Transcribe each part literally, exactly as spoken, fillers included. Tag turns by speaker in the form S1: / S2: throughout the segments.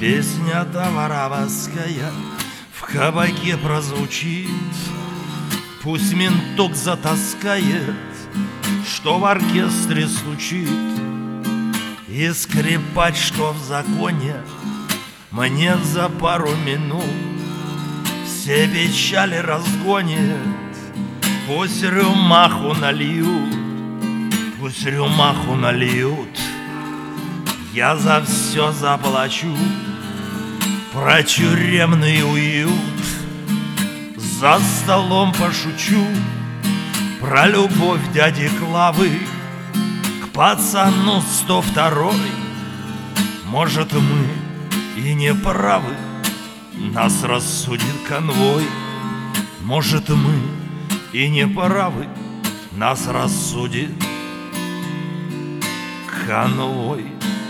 S1: Песня-то воровская в кабаке прозвучит, пусть менток затаскает, что в оркестре стучит, и скрипач, что в законе, мне за пару минут все печали разгонит. Пусть рюмаху нальют, пусть рюмаху нальют, я за все заплачу. Про тюремный уют за столом пошучу, про любовь дяди Клавы к пацану сто второй. Может, мы и не правы, нас рассудит конвой. Может, мы и не правы, нас рассудит конвой.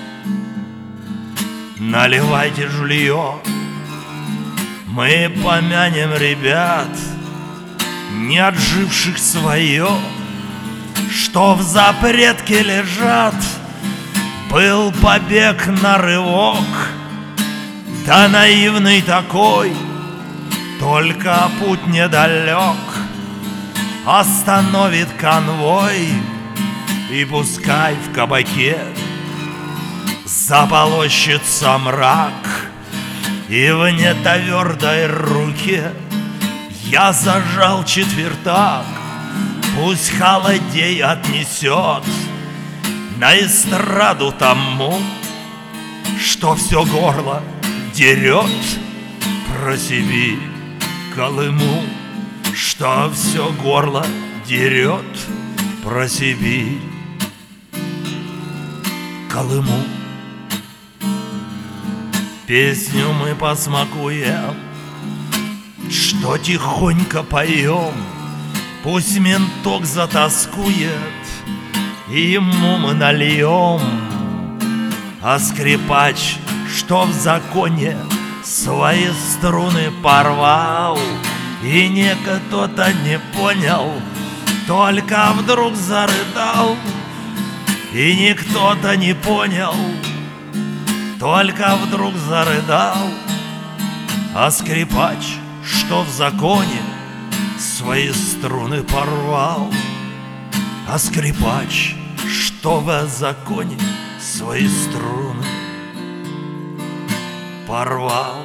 S1: Наливайте жулье, мы помянем ребят, не отживших свое, что в запретке лежат. Был побег на рывок, да наивный такой, только путь недалек остановит конвой. И пускай в кабаке заполощется мрак, и в нетвердой руке я зажал четвертак. Пусть холодей отнесет на эстраду тому, что все горло дерет про Сибирь, Колыму, что все горло дерет про Сибирь, Колыму. Песню мы посмакуем, что тихонько поем, пусть менток затаскует, и ему мы нальем. А скрипач, что в законе свои струны порвал, и не кто-то не понял, только вдруг зарыдал. И никто-то не понял, только вдруг зарыдал. А скрипач, что в законе свои струны порвал, а скрипач, что в законе свои струны порвал.